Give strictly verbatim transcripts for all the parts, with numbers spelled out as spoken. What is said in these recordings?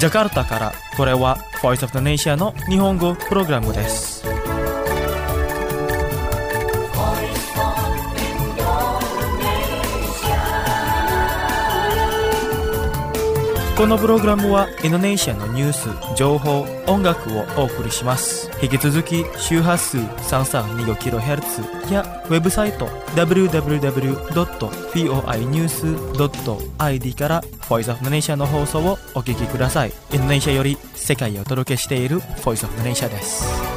ジャカルタからこれは Voice of the Nation の日本語プログラムです。このプログラムはインドネシアのニュース、情報、音楽をお送りします。引き続き周波数 さんさんにごキロヘルツ やウェブサイト ダブリューダブリューダブリュードットフォーアイニュースドットアイディー から Voice of the Nation の放送をお聞きください。インドネシアより世界へお届けしている Voice of the Nation です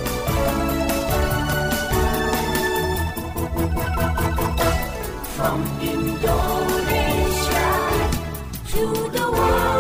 。From Indonesia to the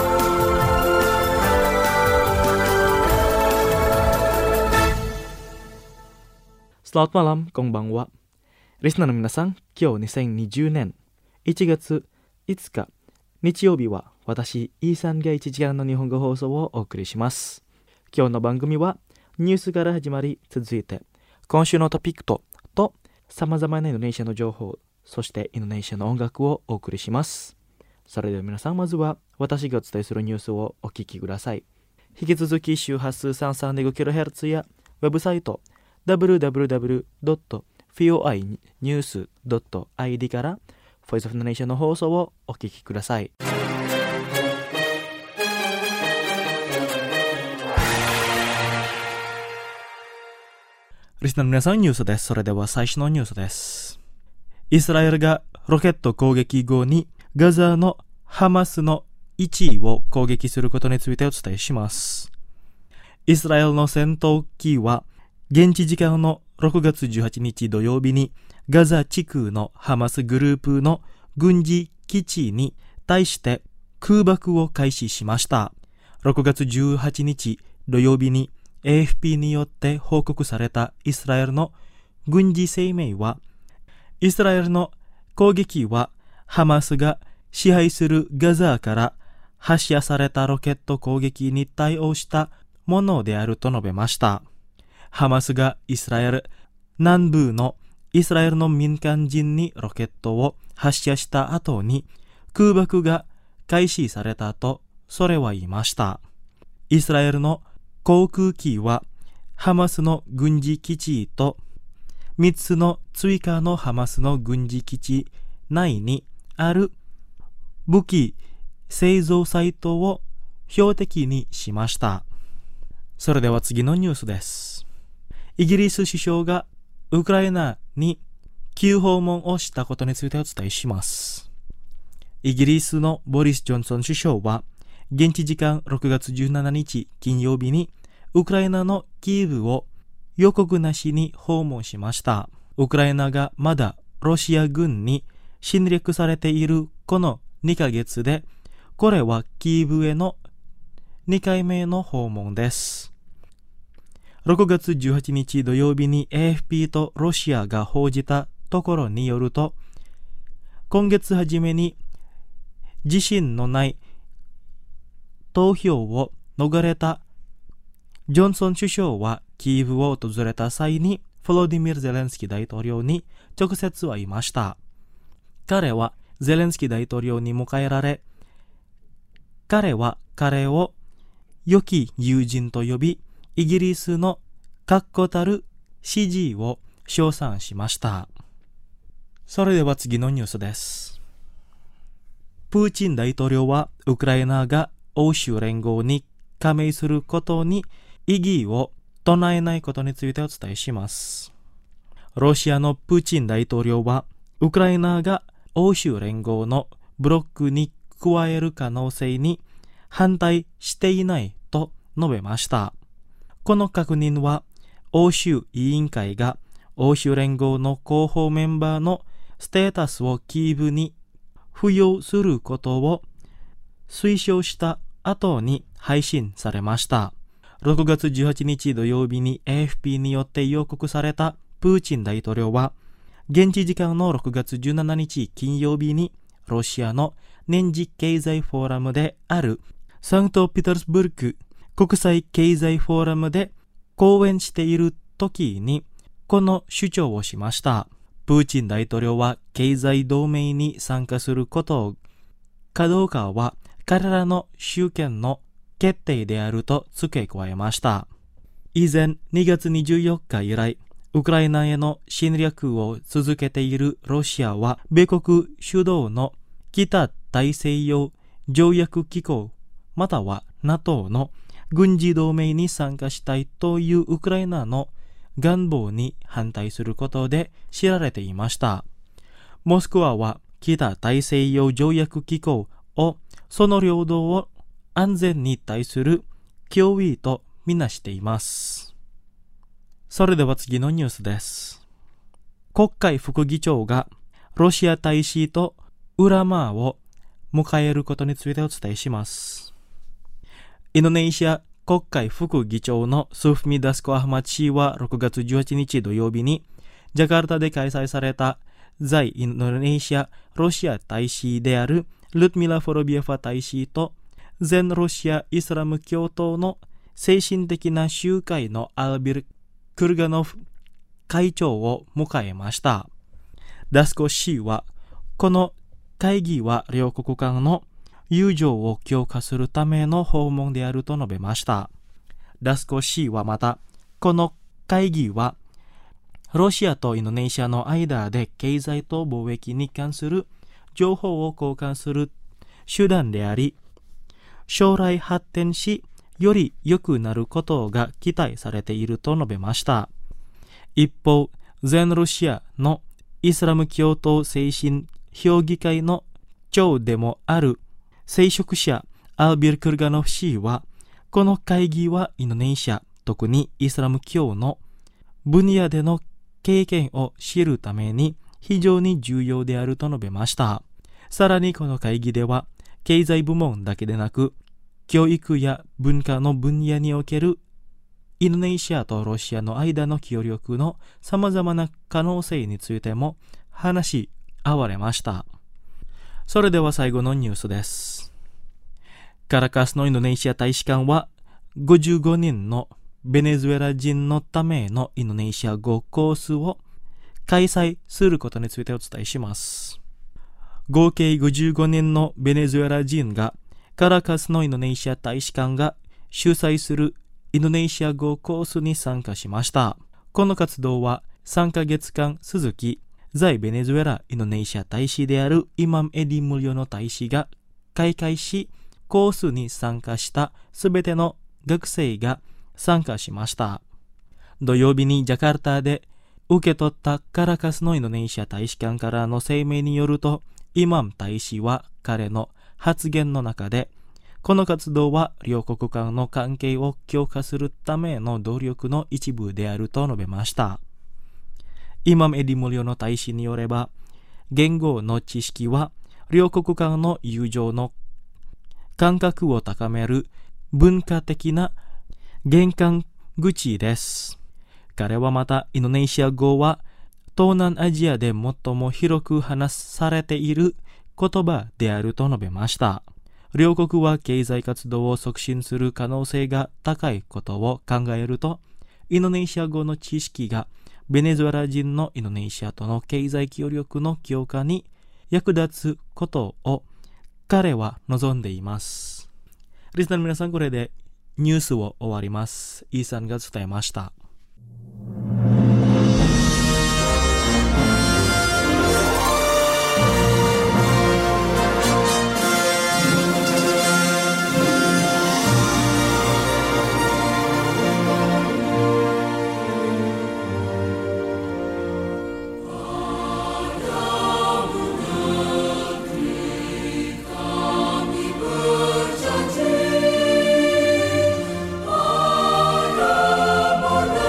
Selamat malam, konbanwa. Listener の皆さん、今日にせんにじゅうねんいちがついつか日曜日は私、イーさんがいちじかんの日本語放送をお送りします。今日の番組はニュースから始まり、続いて今週のトピックとと様々なインドネシアの情報、そしてインドネシアの音楽をお送りします。それでは皆さん、まずは私がお伝えするニュースをお聞きください。引き続き周波数 さんさんにごキロヘルツ やウェブサイトダブリューダブリューダブリュードットフォーアイニュースドットアイディー から Voice of the Nation の放送をお聞きください。リスナーの皆さん、ニュースです。それでは最初のニュースです。イスラエルがロケット攻撃後にガザのハマスの位置を攻撃することについてお伝えします。イスラエルの戦闘機は現地時間のろくがつじゅうはちにち土曜日にガザ地区のハマスグループの軍事基地に対して空爆を開始しました。ろくがつじゅうはちにち土曜日に エーエフピー によって報告されたイスラエルの軍事声明は、イスラエルの攻撃はハマスが支配するガザから発射されたロケット攻撃に対応したものであると述べました。ハマスがイスラエル南部のイスラエルの民間人にロケットを発射した後に空爆が開始されたとそれは言いました。イスラエルの航空機はハマスの軍事基地とみっつの追加のハマスの軍事基地内にある武器製造サイトを標的にしました。それでは次のニュースです。イギリス首相がウクライナに急訪問をしたことについてお伝えします。イギリスのボリス・ジョンソン首相は現地時間ろくがつじゅうしちにち金曜日にウクライナのキーウを予告なしに訪問しました。ウクライナがまだロシア軍に侵略されているこのにかげつで、これはキーウへのにかいめの訪問です。ろくがつじゅうはちにち土曜日に エーエフピー とロシアが報じたところによると、今月初めに自身のない投票を逃れたジョンソン首相はキーウを訪れた際にフォロディミル・ゼレンスキー大統領に直接会いました。彼はゼレンスキー大統領に迎えられ、彼は彼を良き友人と呼び、イギリスの確固たる支持を称賛しました。それでは次のニュースです。プーチン大統領はウクライナが欧州連合に加盟することに異議を唱えないことについてお伝えします。ロシアのプーチン大統領はウクライナが欧州連合のブロックに加える可能性に反対していないと述べました。この確認は欧州委員会が欧州連合の広報メンバーのステータスをキーウに付与することを推奨した後に配信されました。ろくがつじゅうはちにち土曜日に エーエフピー によって予告されたプーチン大統領は、現地時間のろくがつじゅうしちにち金曜日にロシアの年次経済フォーラムであるサンクトペテルスブルク国際経済フォーラムで講演している時にこの主張をしました。プーチン大統領は経済同盟に参加することかどうかは彼らの主権の決定であると付け加えました。以前にがつにじゅうよっか以来、ウクライナへの侵略を続けているロシアは、米国主導の北大西洋条約機構または NATO の軍事同盟に参加したいというウクライナの願望に反対することで知られていました。モスクワは北大西洋条約機構をその領土を安全に対する脅威とみなしています。それでは次のニュースです。国会副議長がロシア大使とウラマーを迎えることについてお伝えします。インドネシア国会副議長のスフミダスコ・アハマド氏はろくがつじゅうはちにち土曜日にジャカルタで開催された在インドネシアロシア大使であるルトミラ・フォロビエファ大使と全ロシアイスラム教徒の精神的な集会のアルビル・クルガノフ会長を迎えました。ダスコ氏はこの会議は両国間の友情を強化するための訪問であると述べました。ダスコ氏はまた、この会議はロシアとインドネシアの間で経済と貿易に関する情報を交換する手段であり、将来発展し、より良くなることが期待されていると述べました。一方、全ロシアのイスラム教徒精神評議会の長でもある聖職者アルビル・クルガノフ氏は、この会議はインドネシア、特にイスラム教の分野での経験を知るために非常に重要であると述べました。さらにこの会議では、経済部門だけでなく、教育や文化の分野におけるインドネシアとロシアの間の協力の様々な可能性についても話し合われました。それでは最後のニュースです。カラカスのインドネシア大使館はごじゅうごにんのベネズエラ人のためのインドネシア語コースを開催することについてお伝えします。合計ごじゅうごにんのベネズエラ人がカラカスのインドネシア大使館が主催するインドネシア語コースに参加しました。この活動はさんかげつかん続き、在ベネズエラインドネシア大使であるイマム・エディ・ムリョの大使が開会し、コースに参加したすべての学生が参加しました。土曜日にジャカルタで受け取ったカラカスのインドネシア大使館からの声明によると、イマム大使は彼の発言の中で、この活動は両国間の関係を強化するための努力の一部であると述べました。イマム・エディ・ムリョの大使によれば、言語の知識は両国間の友情の感覚を高める文化的な玄関口です。彼はまたインドネシア語は東南アジアで最も広く話されている言葉であると述べました。両国は経済活動を促進する可能性が高いことを考えると、インドネシア語の知識がベネズエラ人のインドネシアとの経済協力の強化に役立つことを彼は望んでいます。リスナーの皆さん、これでニュースを終わります。イーさんが伝えました。 Pada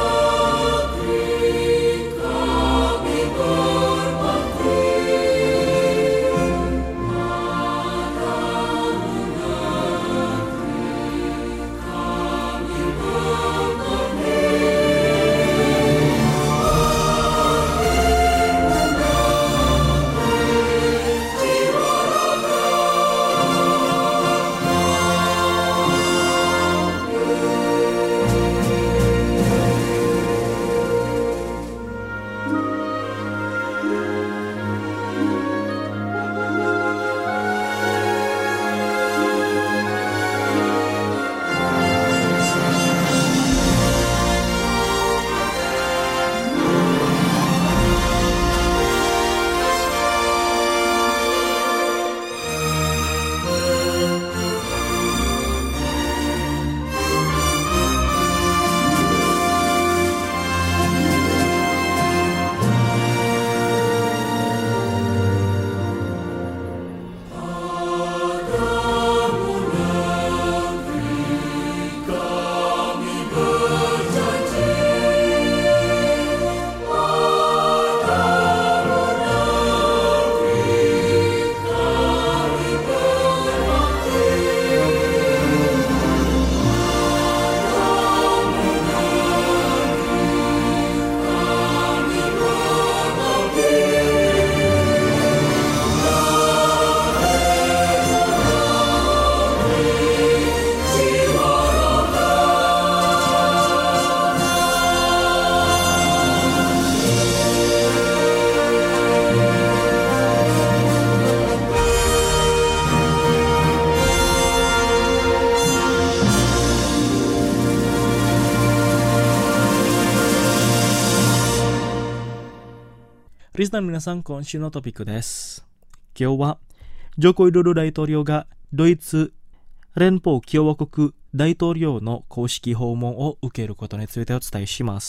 リスナーの皆さん、今週のトピックです。今日はジョコ・ウィドド大統領がドイツ連邦共和国大統領の公式訪問を受けることについてお伝えします。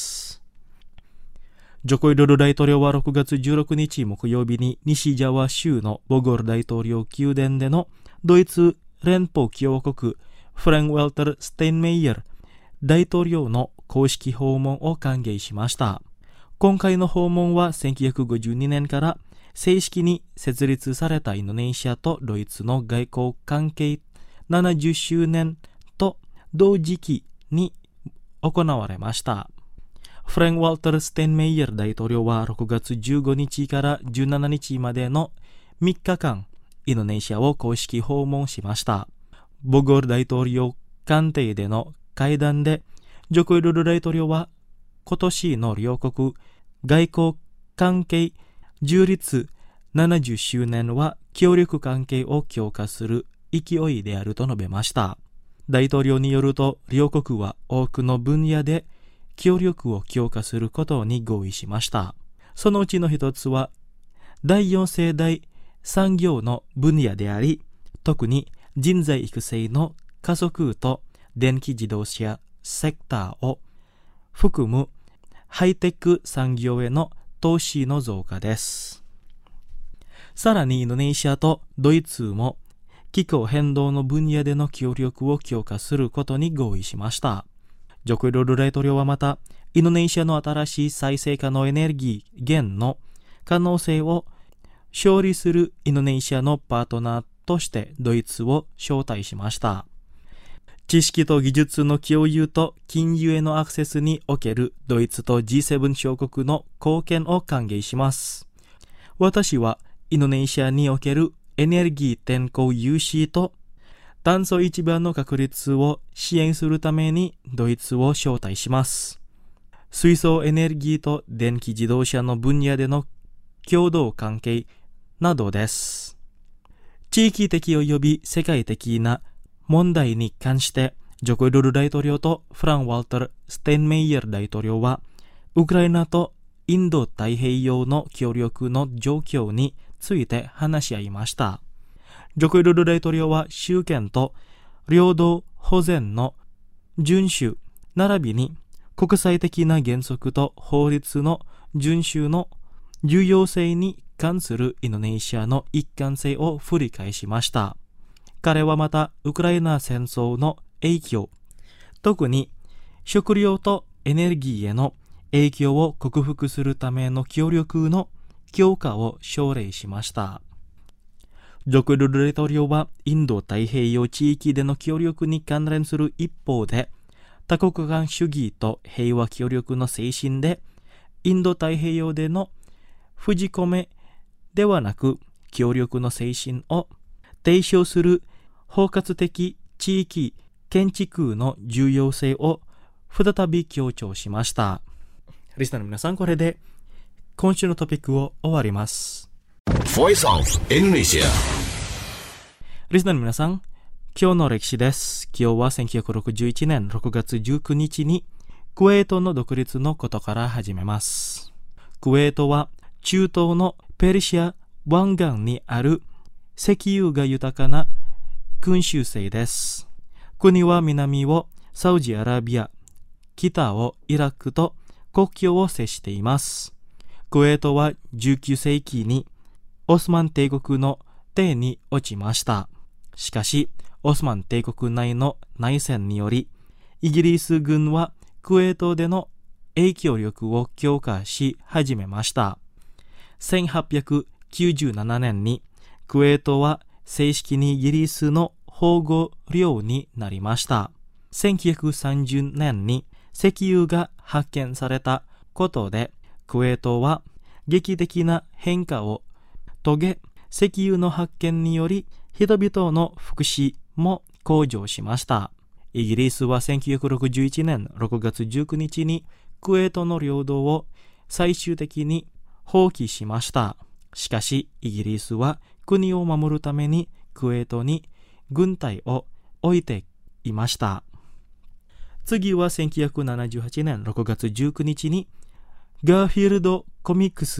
ジョコ・ウィドド大統領はろくがつじゅうろくにち木曜日に西ジャワ州のボゴール大統領宮殿でのドイツ連邦共和国フラン・ウェルタル・ステインメイヤー大統領の公式訪問を歓迎しました。今回の訪問はせんきゅうひゃくごじゅうにねんから正式に設立されたインドネシアとドイツの外交関係ななじゅっしゅうねんと同時期に行われました。フラン・ウォルター・ステインメイヤー大統領はろくがつじゅうごにちからじゅうしちにちまでのみっかかんインドネシアを公式訪問しました。ボゴール大統領官邸での会談でジョコ・ウィドド大統領は今年の両国外交関係樹立ななじゅっしゅうねんは協力関係を強化する勢いであると述べました。大統領によると両国は多くの分野で協力を強化することに合意しました。そのうちの一つはだいよん世代産業の分野であり、特に人材育成の加速と電気自動車セクターを含むハイテク産業への投資の増加です。さらにインドネシアとドイツも気候変動の分野での協力を強化することに合意しました。ジョコ・ウィドド大統領はまた、インドネシアの新しい再生可能エネルギー源の可能性を勝利するインドネシアのパートナーとしてドイツを招待しました。知識と技術の共有と金融へのアクセスにおけるドイツと ジーセブン 諸国の貢献を歓迎します。私はインドネシアにおけるエネルギー転向融資と炭素市場の確立を支援するためにドイツを招待します。水素エネルギーと電気自動車の分野での共同関係などです。地域的及び世界的な問題に関して、ジョコ・ウィドド大統領とフラン・ウォルター・ステインメイヤー大統領は、ウクライナとインド太平洋の協力の状況について話し合いました。ジョコ・ウィドド大統領は主権と領土保全の遵守並びに国際的な原則と法律の遵守の重要性に関するインドネシアの一貫性を振り返しました。彼はまたウクライナ戦争の影響、特に食料とエネルギーへの影響を克服するための協力の強化を奨励しました。ジョコ・ウィドド大統領はインド太平洋地域での協力に関連する一方で、多国間主義と平和協力の精神で、インド太平洋での封じ込めではなく協力の精神を提唱する包括的地域建築の重要性を再び強調しました。リスナーの皆さん、これで今週のトピックを終わります。 Voice of Indonesia。 リスナーの皆さん、今日の歴史です。今日はせんきゅうひゃくろくじゅういちねんろくがつじゅうくにちにクウェートの独立のことから始めます。クウェートは中東のペルシア湾岸にある石油が豊かな君主制です。国は南をサウジアラビア、北をイラクと国境を接しています。クウェートはじゅうきゅうせいきにオスマン帝国の手に落ちました。しかし、オスマン帝国内の内戦により、イギリス軍はクウェートでの影響力を強化し始めました。せんはっぴゃくきゅうじゅうななねんにクウェートは正式にイギリスの保護領になりました。せんきゅうひゃくさんじゅうねんに石油が発見されたことで、クウェートは劇的な変化を遂げ、石油の発見により人々の福祉も向上しました。イギリスはせんきゅうひゃくろくじゅういちねんろくがつじゅうくにちにクウェートの領土を最終的に放棄しました。しかし、イギリスは国を守るためにクウェートに軍隊を置いていました。次はせんきゅうひゃくななじゅうはちねんろくがつじゅうくにちにガーフィールドコミックス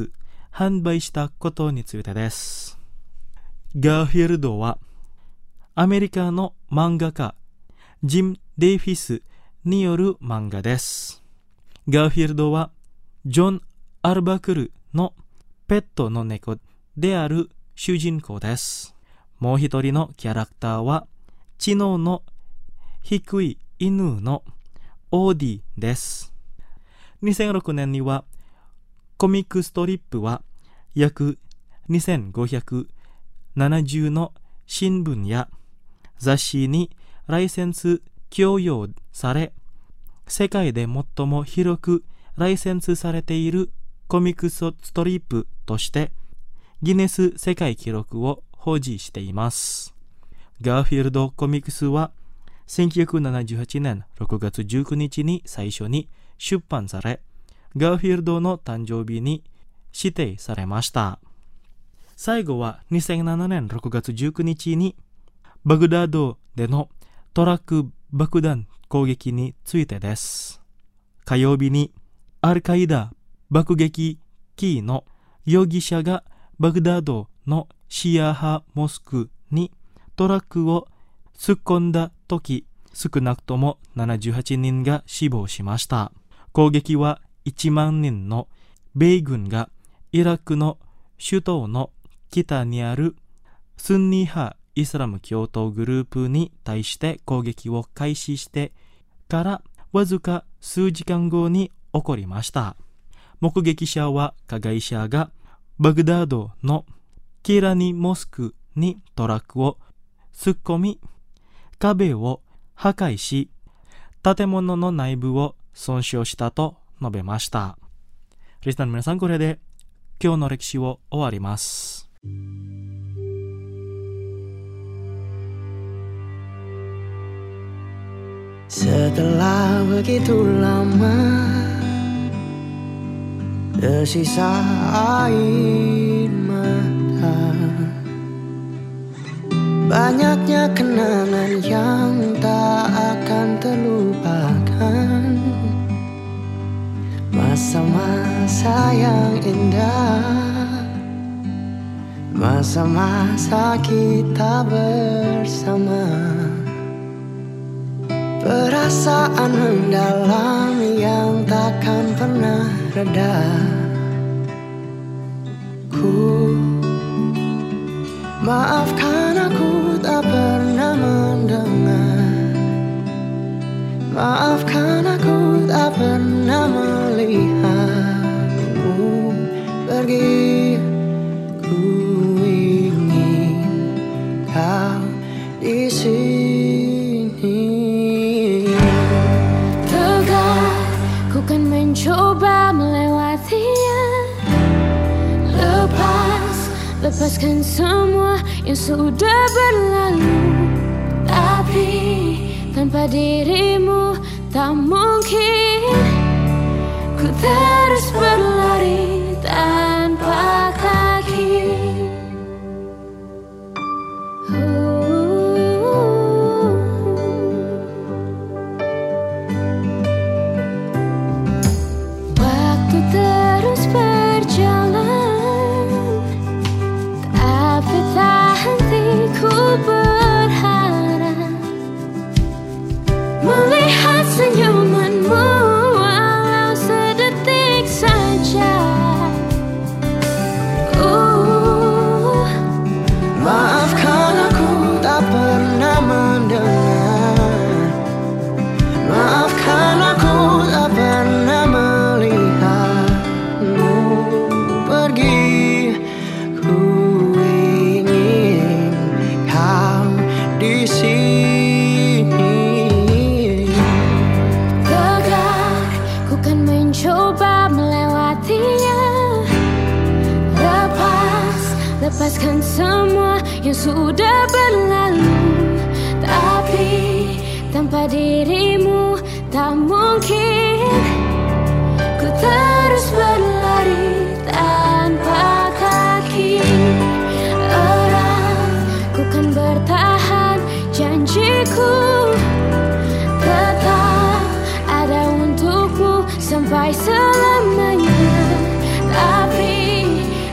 販売したことについてです。ガーフィールドはアメリカの漫画家ジム・デイフィスによる漫画です。ガーフィールドはジョン・アルバクルのペットの猫である主人公です。もう一人のキャラクターは知能の低い犬のオーディです。にせんろくねんにはコミックストリップは約にせんごひゃくななじゅうの新聞や雑誌にライセンス供与され、世界で最も広くライセンスされているコミックストリップとしてギネス世界記録を保持しています。ガーフィールドコミックスはせんきゅうひゃくななじゅうはちねんろくがつじゅうくにちに最初に出版され、ガーフィールドの誕生日に指定されました。最後はにせんななねんろくがつじゅうくにちにバグダードでのトラック爆弾攻撃についてです。火曜日にアルカイダ爆撃機の容疑者がバグダードのシア派モスクにトラックを突っ込んだ時、少なくともななじゅうはちにんが死亡しました。攻撃はいちまんにんの米軍がイラクの首都の北にあるスンニ派イスラム教徒グループに対して攻撃を開始してからわずか数時間後に起こりました。目撃者は加害者がバグダードのキラニモスクにトラックを突っ込み、壁を破壊し、建物の内部を損傷したと述べました。リスナーの皆さん、これで今日の歴史を終わります。 Setelah begitu lama tersisa air mata, banyaknya kenangan yang tak akan terlupakan, masa-masa yang indah, masa-masa kita bersama. Perasaan mendalam yang takkan pernah reda. Ku maafkan aku tak pernah mendengar, maafkan aku tak pernah melihatmu pergi. Ku ingin kau di sini. Mencoba melewatinya, lepas, lepaskan semua yang sudah berlalu. Tapi tanpa dirimu tak mungkin ku terus berlari tanpa kaki. Senyumanmu walau sedetik saja. uh, Maafkan aku tak pernah mendengar, maafkan aku tak pernah melihatmu pergi. Ku ingin kau di sini. Coba melewatinya, lepas, lepaskan semua yang sudah berlalu. Tapi tanpa dirimu tak mungkin ku terus berlari tanpa kaki. Erat, ku kan bertahan, janjiku tetap ada untukmu sampai selamanya. Tapi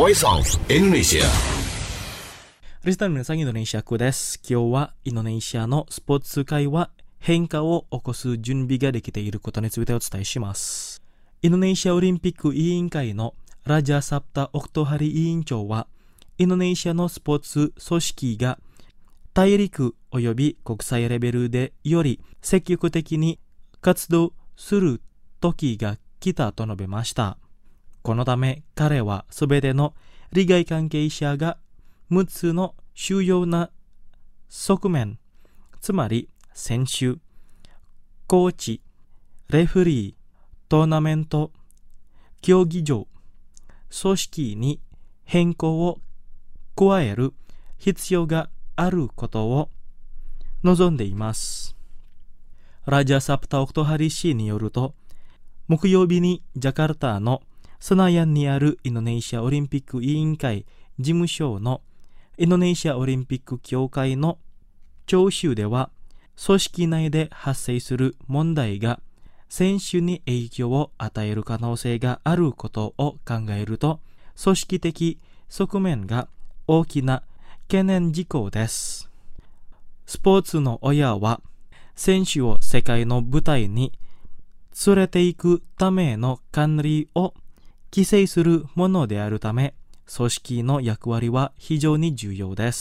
Voice of Indonesia。 リスナーの皆さん、インドネシアクです。今日はインドネシアのスポーツ界は変化を起こす準備ができていることについてお伝えします。インドネシアオリンピック委員会のラジャ・サプタ・オクトハリ委員長は、インドネシアのスポーツ組織が大陸及び国際レベルでより積極的に活動する時が来たと述べました。このため彼はすべての利害関係者がむっつの主要な側面、つまり選手、コーチ、レフェリー、トーナメント、競技場、組織に変更を加える必要があることを望んでいます。ラジャ・サプタ・オクトハリ氏によると、木曜日にジャカルタのセナヤンにあるインドネシアオリンピック委員会事務所のインドネシアオリンピック協会の聴取では、組織内で発生する問題が選手に影響を与える可能性があることを考えると、組織的側面が大きな懸念事項です。スポーツの親は、選手を世界の舞台に連れて行くための管理を規制するものであるため、組織の役割は非常に重要です。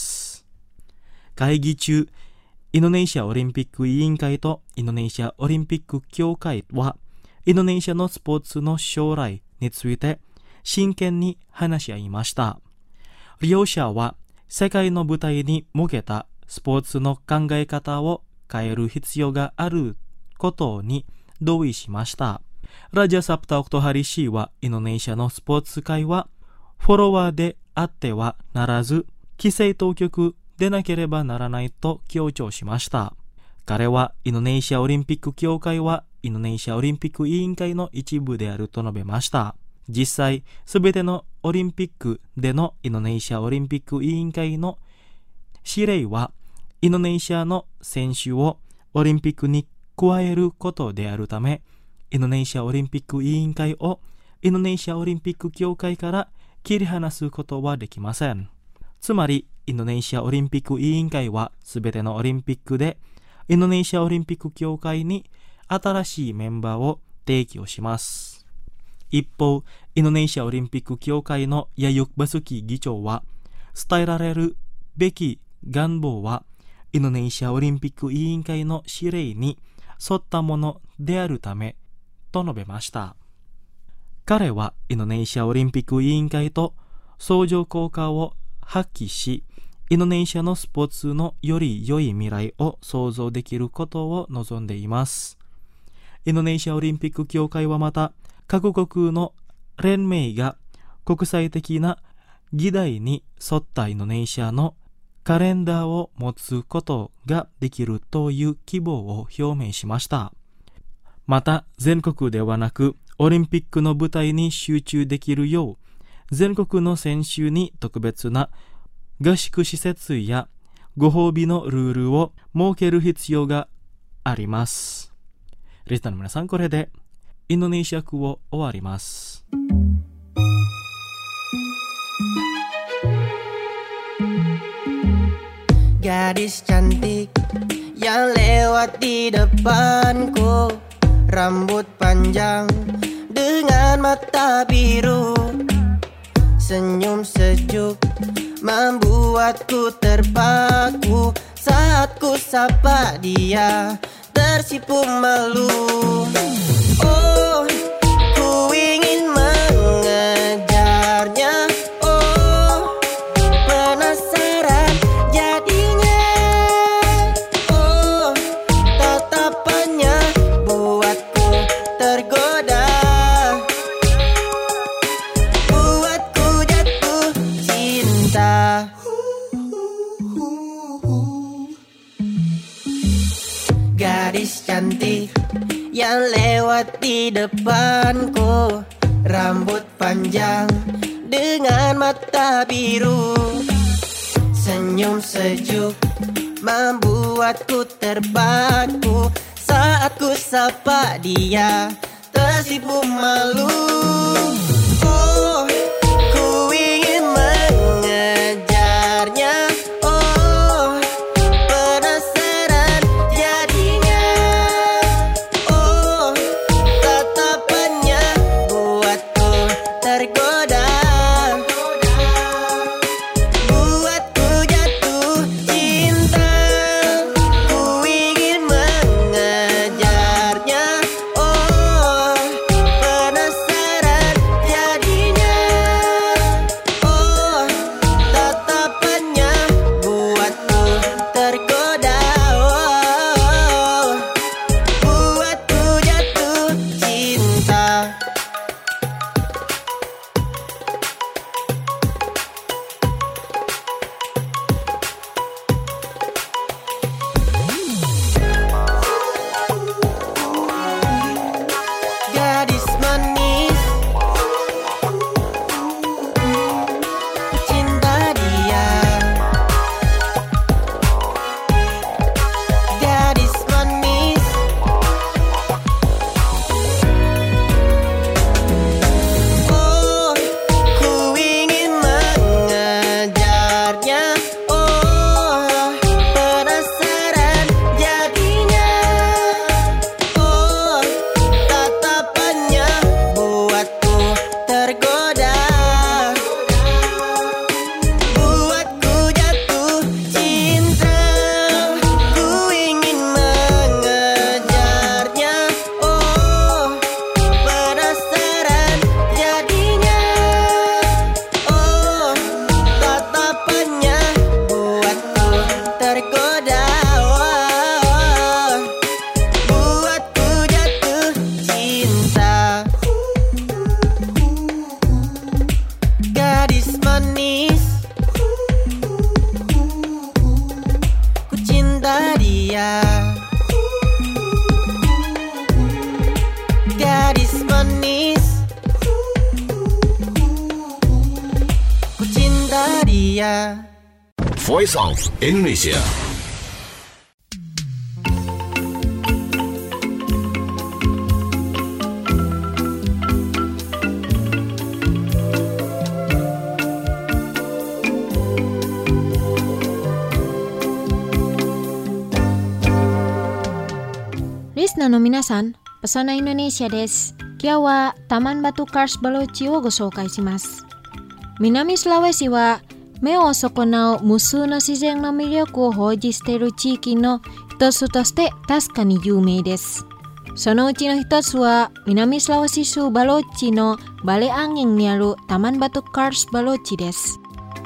会議中、インドネシアオリンピック委員会とインドネシアオリンピック協会は、インドネシアのスポーツの将来について真剣に話し合いました。両者は世界の舞台に向けたスポーツの考え方を変える必要があることに同意しました。ラジャ・サプタ・オクトハリ氏は、インドネシアのスポーツ界はフォロワーであってはならず、規制当局でなければならないと強調しました。彼は、インドネシアオリンピック協会はインドネシアオリンピック委員会の一部であると述べました。実際、すべてのオリンピックでのインドネシアオリンピック委員会の指令は、インドネシアの選手をオリンピックに加えることであるため、インドネシアオリンピック委員会をインドネシアオリンピック協会から切り離すことはできません。つまり、インドネシアオリンピック委員会はすべてのオリンピックでインドネシアオリンピック協会に新しいメンバーを提供します。一方、インドネシアオリンピック協会のヤユク・バスキ議長は、伝えられるべき願望はインドネシアオリンピック委員会の指令に沿ったものであるためと述べました。彼はインドネシアオリンピック委員会と相乗効果を発揮し、インドネシアのスポーツのより良い未来を想像できることを望んでいます。インドネシアオリンピック協会はまた、各国の連盟が国際的な議題に沿ったインドネシアのカレンダーを持つことができるという希望を表明しました。また、全国ではなく、オリンピックの舞台に集中できるよう、全国の選手に特別な合宿施設やご褒美のルールを設ける必要があります。リスナーの皆さん、これでインドネシア語を終わります。 Gadis cantik yang lewat di depanku, rambut panjang dengan mata biru, senyum sejuk membuatku terpaku. Saat ku sapa dia tersipu malu. Oh, ku ingin mengejarnya. Oh, penasaran jadinya. Oh, tatapannya buatku tergoda, buatku jatuh cinta. Gadis cantik yang lewat di depanku, rambut panjang dengan mata biru, senyum sejuk membuatku terpaku. Saat ku sapa dia tersipu malu. Oh, ku ingin Voice of Indonesia. Listenerの皆さん、Pesona Indonesia です。今日はタマンバトゥカースバローチをご紹介します。南スラウェシは目を損なう無数の自然の魅力を保持している地域の一つとして確かに有名です。そのうちの一つは南スラウェシ州バローチのバレアンゲンにあるタマンバトゥカースバローチです。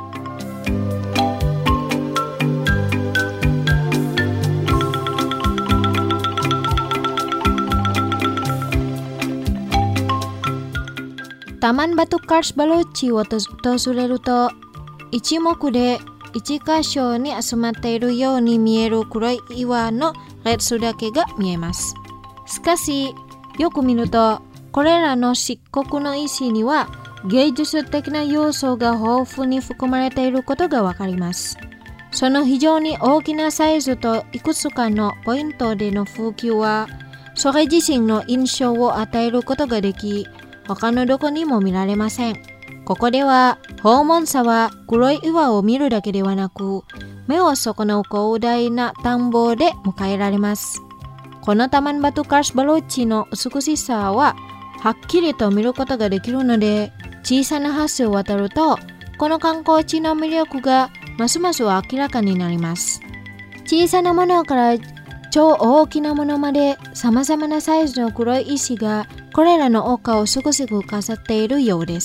タマンバトゥカースバローチを訪れると一目で一箇所に集まっているように見える黒い岩の列だけが見えます。しかしよく見るとこれらの漆黒の石には芸術的な要素が豊富に含まれていることがわかります。その非常に大きなサイズといくつかのポイントでの風景はそれ自身の印象を与えることができ他のどこにも見られません。ここでは訪問者は黒い岩を見るだけではなく目を損なう広大な田んぼで迎えられます。このタマンバトゥカースバローチの美しさははっきりと見ることができるので小さな橋を渡るとこの観光地の魅力がますます明らかになります。小さなものから超大きなものまで様々なサイズの黒い石がこれらの丘をすぐすぐ飾っているようです。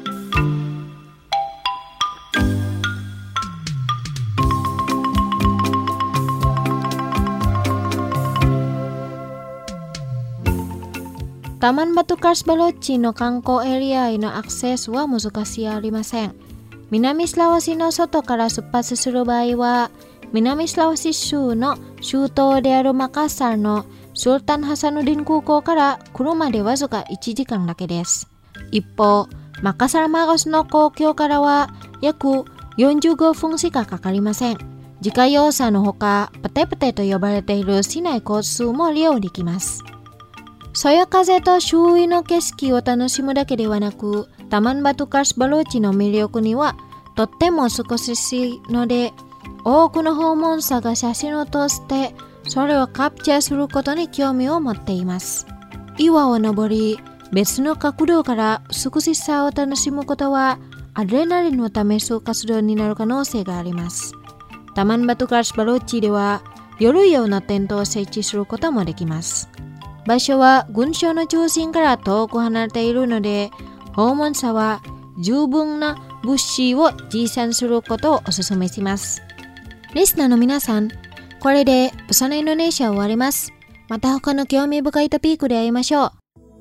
タマンバトゥカースバローチの観光エリアへのアクセスは難しいありません。南スラワシの外から出発する場合は南スラワシ州の州都であるマカッサルのスルタンハサヌディン空港から車でわずかいちじかんだけです。一方、マカサルマゴスの公共からは約よんじゅうごふんしかかかりません。自家用車のほか、パテパテと呼ばれている市内交通も利用できます。そよ風と周囲の景色を楽しむだけではなく、タマンバトゥカースバローチの魅力にはとっても少しので、多くの訪問者が写真を通してそれをカプチャーすることに興味を持っています。岩を登り、別の角度から美しさを楽しむことはアドレナリンを試す活動になる可能性があります。タマンバトゥカースバローチでは夜用のテントを設置することもできます。場所は群島の中心から遠く離れているので、訪問者は十分な物資を持参することをお勧めします。リスナーの皆さん、これでPesona Indonesia終わります。また他の興味深いトピックで会いましょう。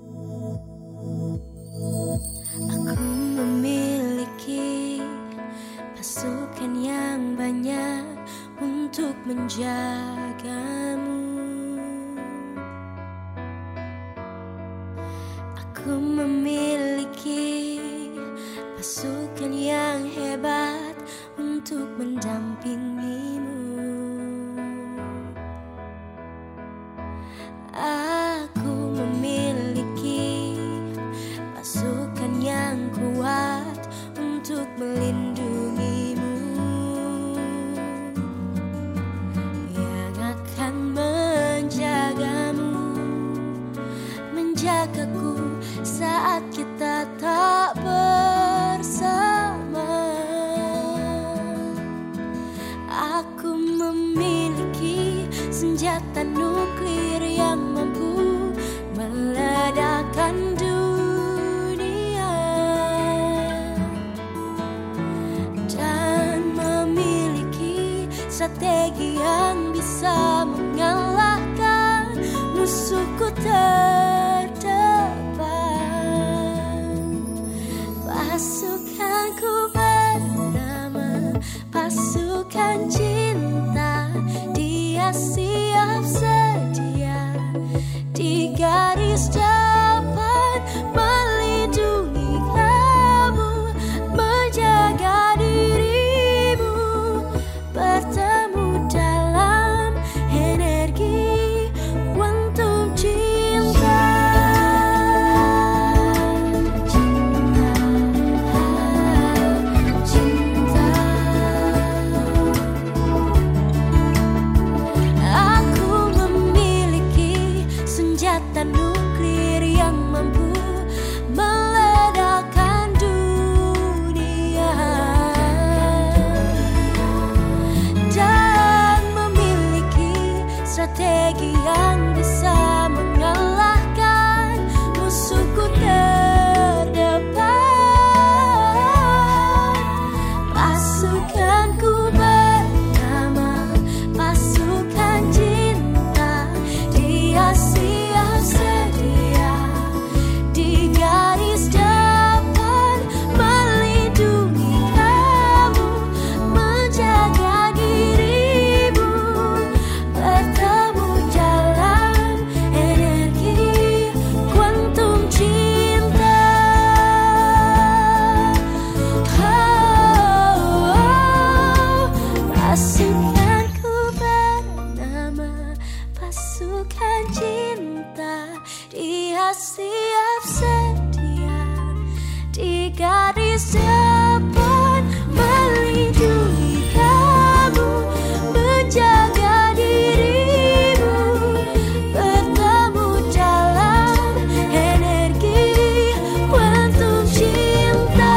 Aku memiliki pasukan yang banyak untuk menjagamu. Aku memiliki pasukan yang hebat untuk mendampingimu. Aku memiliki pasukan yang kuat untuk melindungimu, yang akan menjagamu, menjagaku saat kita tak bersama. Aku memiliki senjata nuklir yang mampu meledakkan dunia dan memiliki strategi yang bisa mengalahkan musuhku terdepan. Pasukanku bernama pasukan cinta, dia siap sedia di garis depan, melindungi kamu, menjaga dirimu strategi yang bisa mengalahkan musuhku terdepan. Pasukanku bernama pasukan cinta, dia siap sedia di garis depan, melindungi kamu, menjaga dirimu, bertemu jalan energi kuantum cinta. Oh, pasukanku bernama pasukan cinta, dia siap sedia di garis depan, melindungi kamu, menjaga dirimu, bertemu dalam energi kuantum cinta.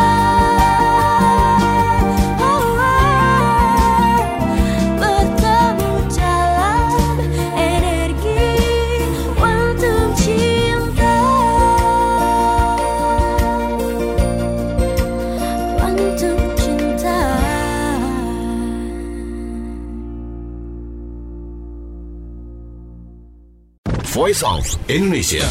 Oh, oh, bertemu dalam energi kuantum cinta. Kuantum cinta. Voice of Indonesia.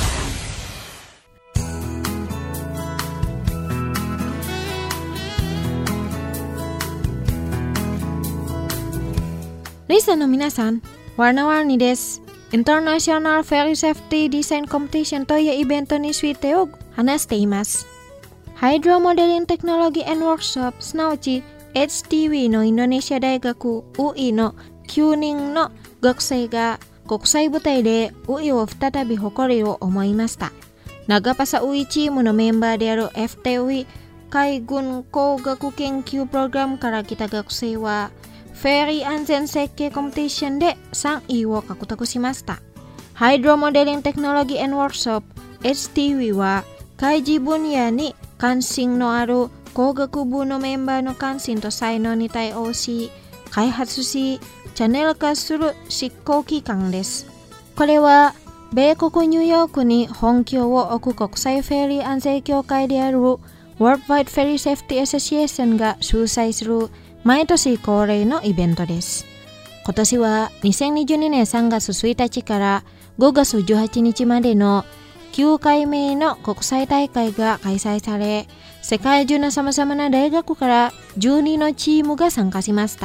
Listenerの皆さん、warna-warni desu. International Ferry Safety Design Competition というイベントについてを話しています。ハイドロモデリングテクノロギー and Workshop すなわち エイチティーブイ のインドネシア大学 ユーイー のきゅうにんの学生が国際舞台で ユーイー を再び誇りを思いました。長パサ ユーイー チームのメンバーである エフティーユーイ 海軍工学研究プログラムから来た学生はフェリー安全設計コンペティションでさんいを獲得しました。ハイドロモデリングテクノロギー and Workshop エイチティーユーイ は海事分野に関心のある工学部のメンバーの関心と才能に対応し開発しチャンネル化する執行機関です。これは米国ニューヨークに本拠を置く国際フェリー安全協会である Worldwide Ferry Safety Association が主催する毎年恒例のイベントです。今年はにせんにじゅうにねんさんがつついたちからごがつじゅうはちにちまでのきゅうかいめの国際大会が開催され、世界中のさまざまな大学からじゅうにのチームが参加しました。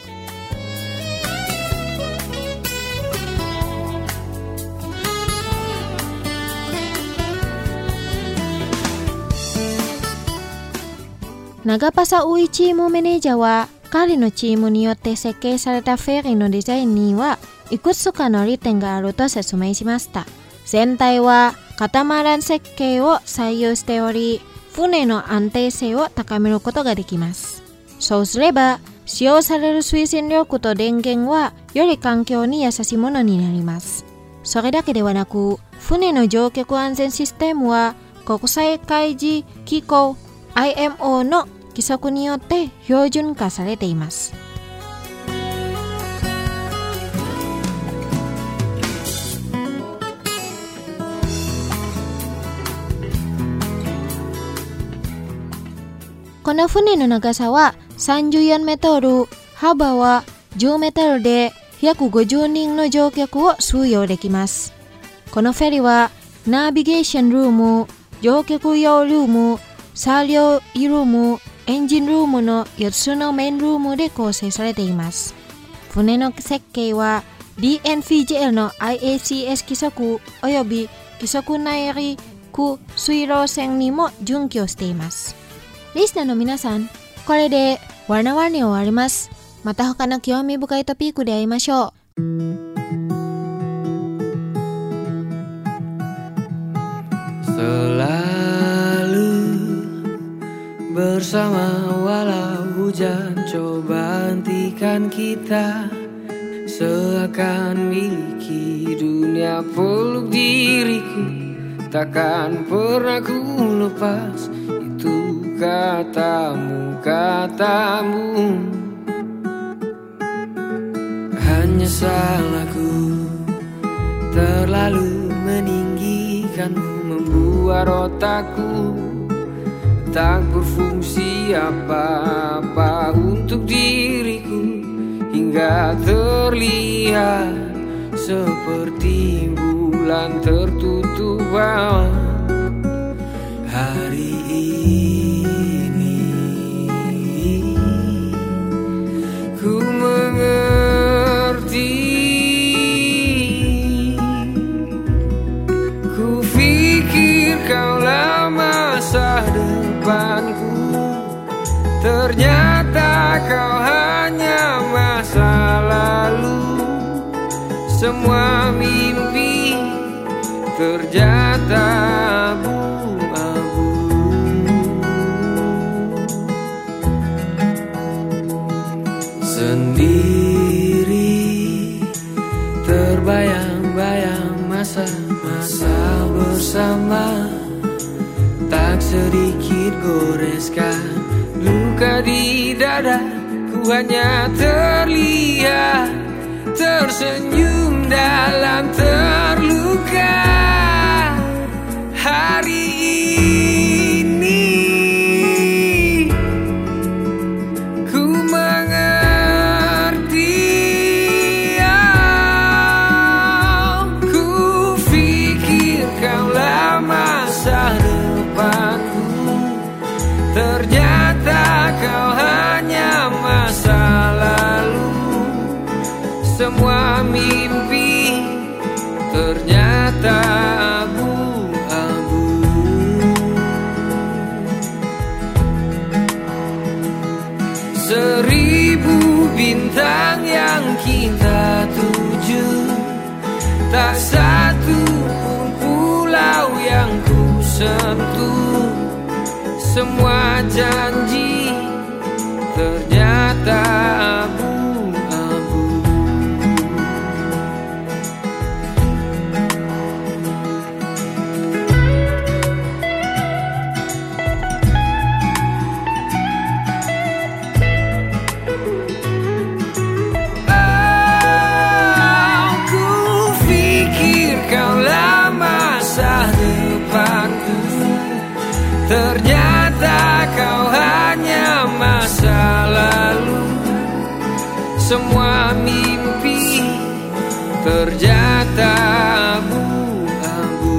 長パサ ユーイー チームマネージャーは彼のチームによって設計されたフェリーのデザインにはいくつかの利点があると説明しました。全体はカタマラン設計を採用しており、船の安定性を高めることができます。そうすれば使用される推進力と電源はより環境に優しいものになります。それだけではなく、船の乗客安全システムは国際海事機構 アイエムオー の規則によって標準化されています。この船の長さはさんじゅうよんメートル、幅はじゅうメートルでひゃくごじゅうにんの乗客を収容できます。このフェリーはナビゲーションルーム、乗客用ルーム、作業ルーム、エンジンルームのよっつのメインルームで構成されています。船の設計は ディーエヌピージェーエル の アイエーシーエス 規則および規則内陸水路線にも準拠しています。リスナーの皆さん、これでワナワに終わります。また他の興味深いトピックで会いましょう。 Bersama walau hujan coba hentikan kita, seakan miliki dunia peluk diriku, takkan pernah ku lepas itu katamu, katamu. Hanya salahku selalu meninggikanmu, membuat otakku tak berfungsi apa-apa untuk diriku, hingga terlihat seperti bulan tertutup awan. Hari ini ku mengerti, ku pikir kaulah masa depanku, ternyata kau hanya masa lalu. Semua mimpi ternyata abu-abu. Sendiri terbayang-bayang masa-masa bersama, tak sedikit goreskan luka di dada. Ku hanya terlihat tersenyum dalam terluka. Hari ini ku mengerti, oh, ku pikir kaulah masa depanku, ternyata kau hanya masa lalu. Semua mimpi ternyata abu-abu. Seribu bintang yang kita tuju, tak satu pun pulau yang ku sentuh. Semua janji ternyata abu-abu. Oh, ku pikir kaulah masa depanku, ternyata kau hanya masa lalu. Semua mimpi ternyata abu-abu.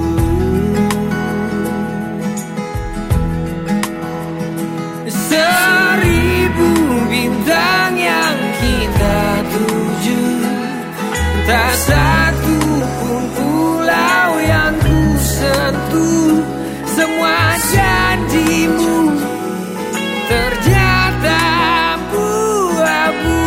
Seribu bintang yang kita tuju, tak satu pun pulau yang ku sentuh. Semua janjimu ternyata abu-abu.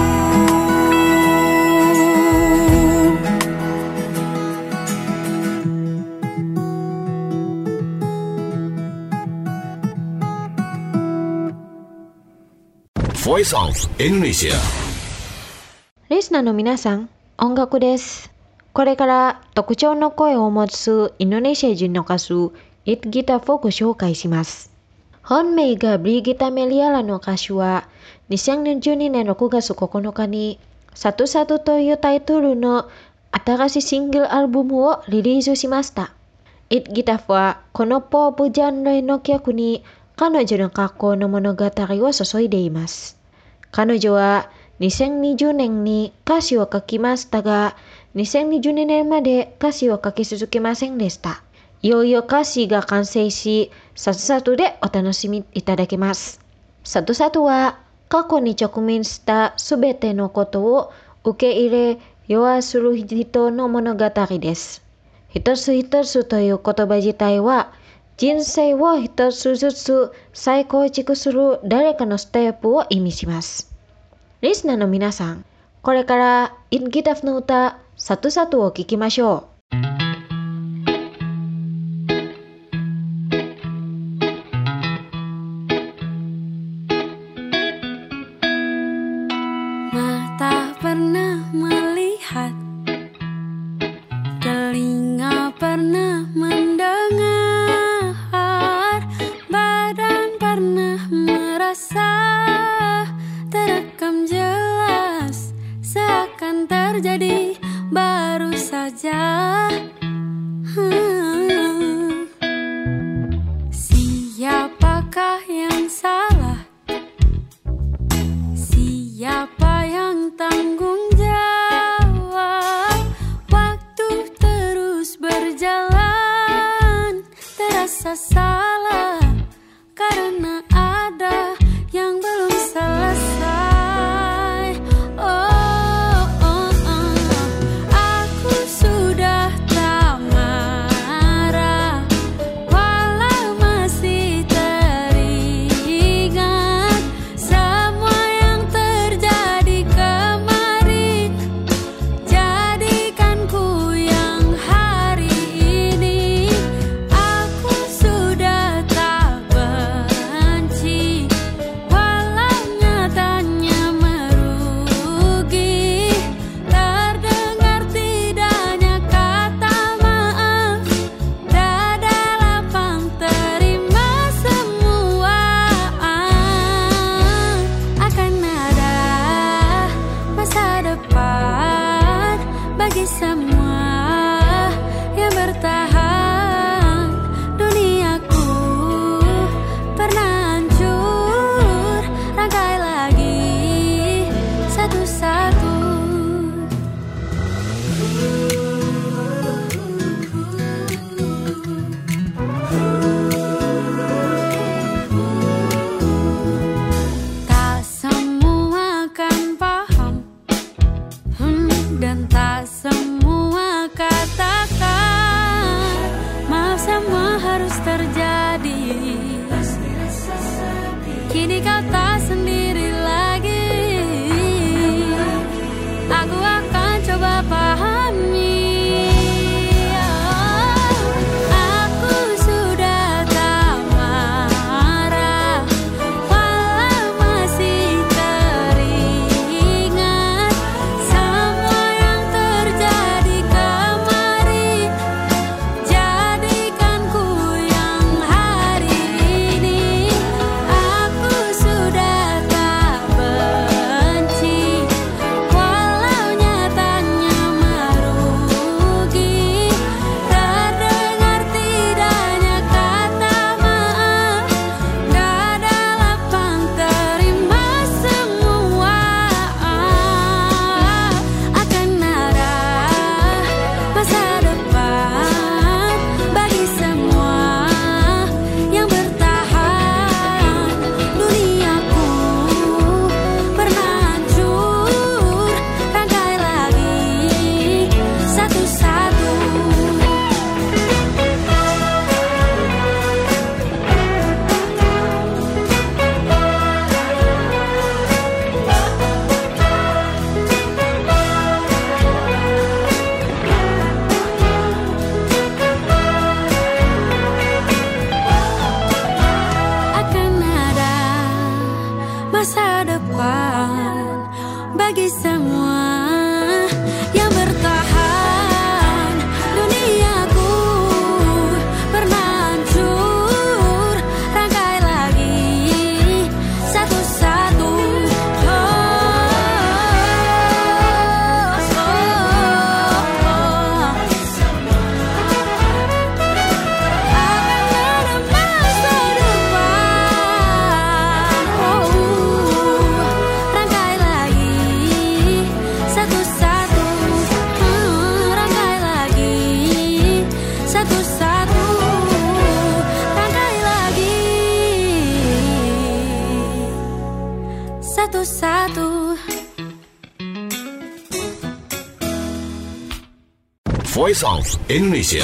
Voice of Indonesia. リスナーの皆さん、音楽です。これから特徴の声を持つインドネシア人の歌手、It Gitafo をご紹介します。本名がブリギタ・メリアラの歌手は、にせんじゅうにねんろくがつここのかに、サトサトというタイトルの新しいシングルアルバムをリリースしました。It Gitafo はこのポップジャンルの曲に彼女の過去の物語を注いでいます。彼女はにせんにじゅうねんに歌詞を書きましたが、にせんにじゅうにねんまで歌詞を書き続けませんでした。いよいよ歌詞が完成し、サトサトでお楽しみいただけます。サトサトは過去に直面したすべてのことを受け入れ、弱する人の物語です。一つ一つという言葉自体は、人生を一つずつ再構築する誰かのステップを意味します。リスナーの皆さん、これからIt Gitafoの歌、サトサトを聴きましょう。 Mata pernah melihat, telinga pernah mendengar, badan pernah merasa, terekam jelas, seakan terjadi baru saja. bagi semua yang bertahan. Duniaku pernah hancur, rangkai lagi satu-satu. Tak semua akan paham, hmm, dan tak semua katakan maaf, semua harus terjadi. Kini kau tak sendiri lagi. Aku akan coba pahami. Aku sudah tak marah, walau masih teringat semua yang terjadi kemarin. Jadikan ku yang hari ini. Aku sudah tak benci, walau nyatanya merugi. Terdengar tidaknya kata maaf, dada lapang terima semua. Akan ada masa depan bagi semua yang bertahan. Duniaku pernah hancur, rangkai lagi satu-satu. Akan ada masa depan bagi semua yang bertahan. Duniaku pernah hancur, rangkai lagi satu-satu. Oh, oh, oh. Akan ada masa depan. Oh, rangkai lagi satu-satu. Hmm, rangkai lagi satu-satu. Rangkai lagi satu-satu. Voice of Indonesia.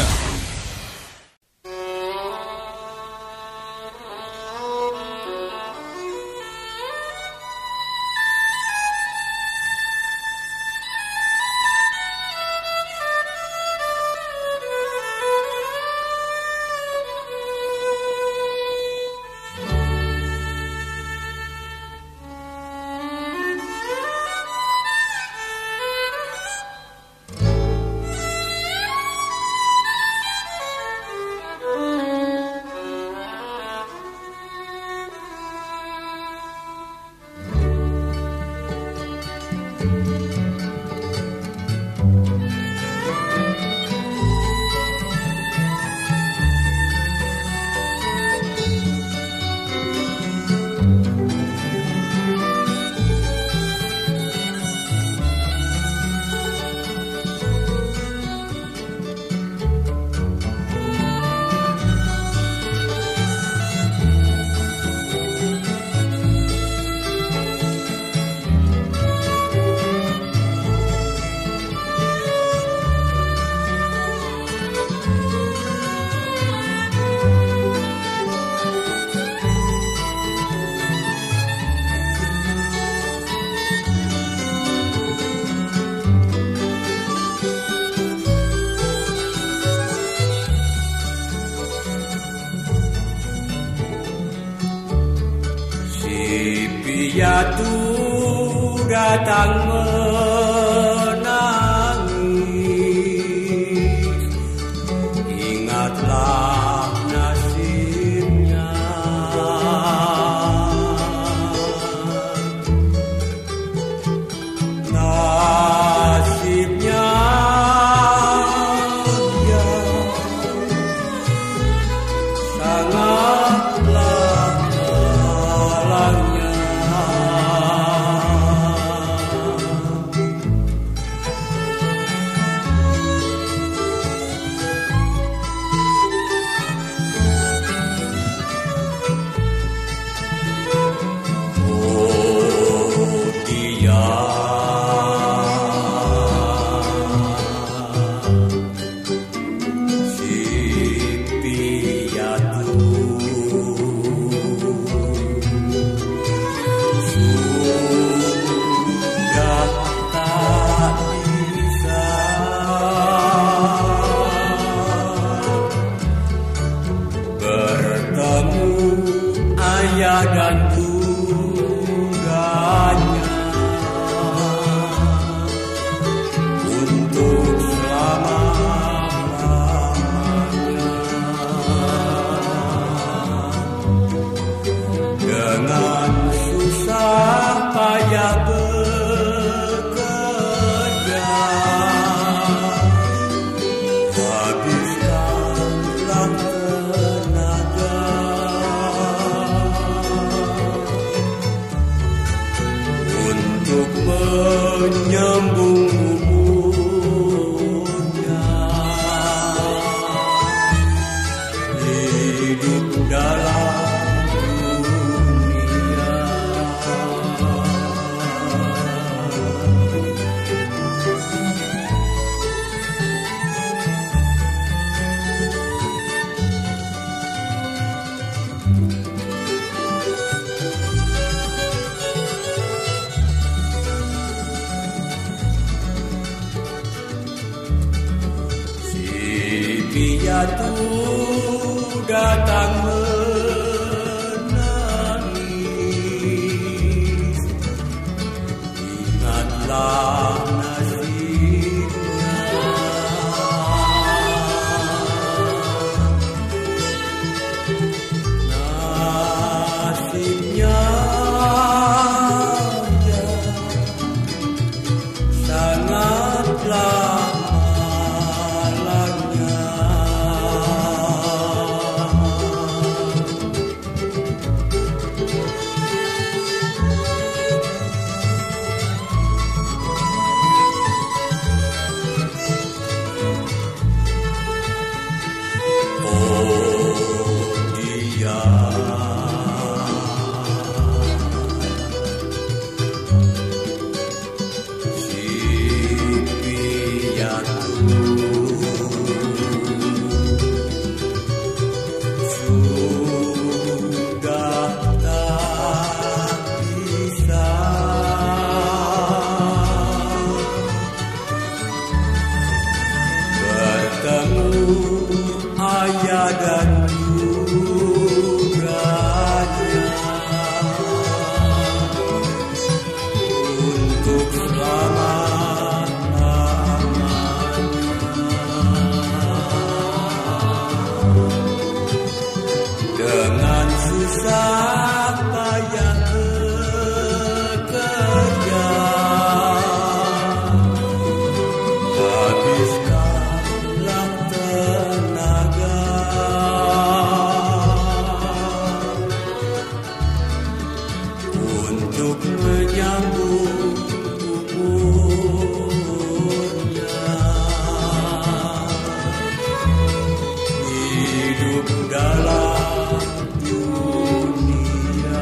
Piatu datang menangis, ingatlah nasibnya. Nasibnya piatu datang menangis. Ingatlah nasibnya, nasibnya sangatlah ayah dan juraganya untuk selama-lamanya. Dengan susah payah bekerja, habiskanlah tenaga untuk menyambung umurnya. Hidup dalam dunia,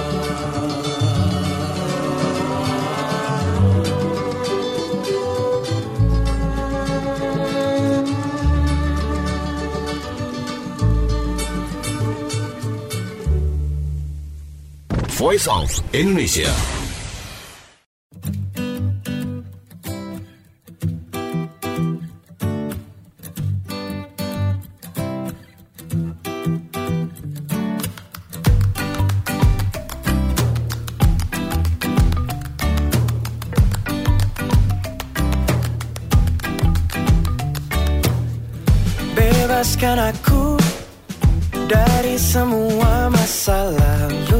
Voice of Indonesia. Bebaskan aku dari semua masa lalu,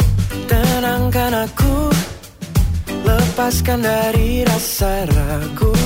tenangkan aku, lepaskan dari rasa ragu.